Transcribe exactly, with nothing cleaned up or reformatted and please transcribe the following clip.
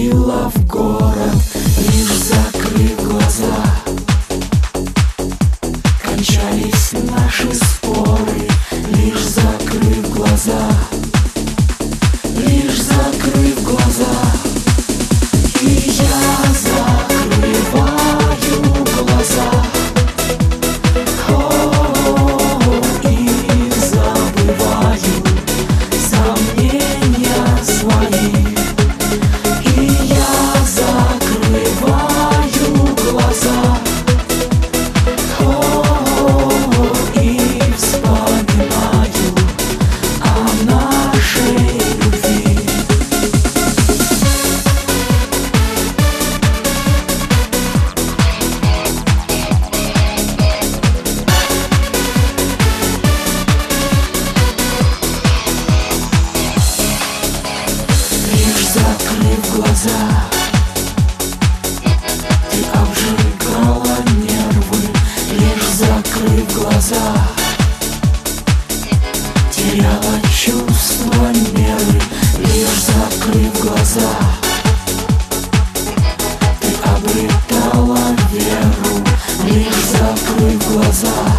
приходила в город, лишь закрыв глаза. Кончались наши споры, лишь закрыв глаза. Лишь закрыв глаза. И я закрываю глаза. О-о-о, и забываю сомнения свои. И я закрываю глаза. О-о-о, и вспоминаю о нашей любви. Лишь закрыв глаза, ты обжигала нервы. Лишь закрыв глаза, теряла чувство меры. Лишь закрыв глаза, ты обретала веру. Лишь закрыв глаза.